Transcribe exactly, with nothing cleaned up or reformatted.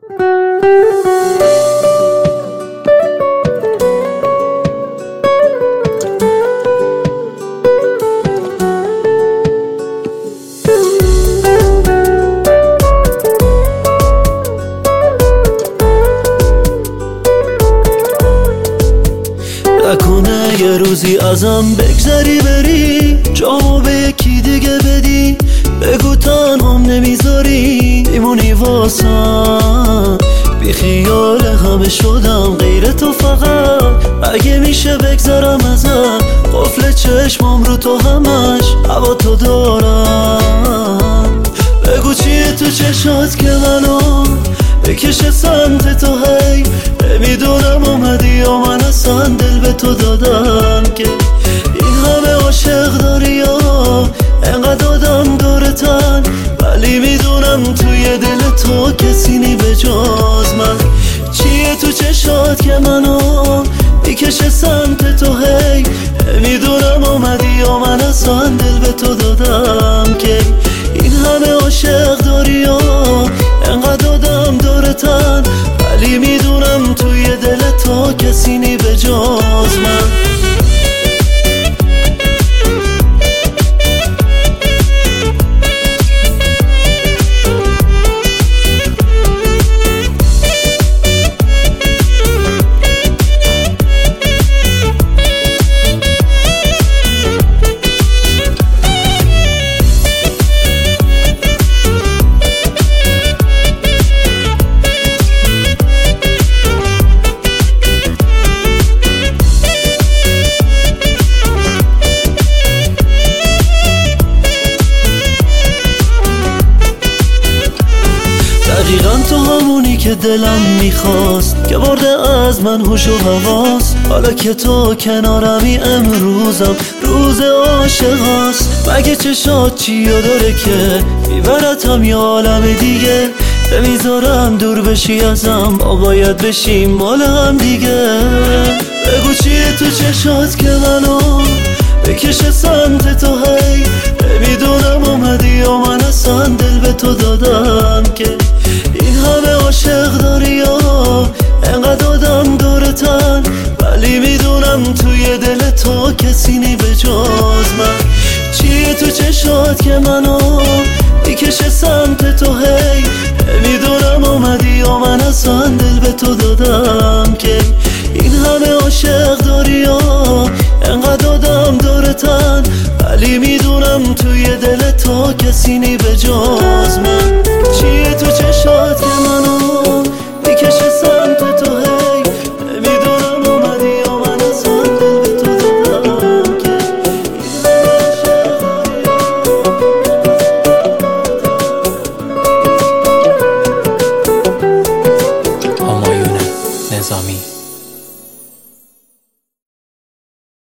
نکنه یه روزی ازم بگذری بری، جامو به یکی دیگه بدی، بگو تنهام نمیذاری میمونی واسم، بی خیال همه شدم غیر تو فقط. اگه میشه بگذرم ازت، قفل چشمام رو تو همش هوا تو دارم. بگو چیه تو چشات که منو بکشه سمت تو، هی نمیدونم اومدی یا من اصلا دل به تو دادم که این همه عاشق داری یا انقدر آدم دورتن، ولی میدونم توی دل تو کسی نی به جز من. چیه تو چشات که منو میکشه سمت تو، هی نمیدونم اومدی یا من اصلا دل به تو دادم که این همه عاشق داری یا انقدر آدم دورتن، ولی میدونم توی دل تو کسی نی به جز من. دقیقا تو همونی که دلم میخواست، که برده از من هوش و حواس. حالا که تو کنارمی امروزم روز عاشق هست. مگه چشات چیو داره که میبرتم یه عالم دیگه، نمیذارم دور بشی ازم، ما باید بشیم مال هم دیگه. بگو چیه تو چشات که منو بکشه سمت تو، هی نمیدونم اومدی یا من اصلا دل به تو دادم که این همه عاشق داری یا انقدر آدم دورتن، ولی میدونم توی دل تو کسی نی به جز من. چیه تو چشات که منو میکشه سمت تو، هی نمیدونم اومدی یا من اصلا دل به تو دادم که این همه عاشق داری یا انقدر آدم دورتن، ولی میدونم توی دل تو کسی نی به جز من. چیه تو چشات که منو میکشه سمت تو، هی نمیدونم اومدی یا من اصلا دل به تو دادم که همایون نظامی.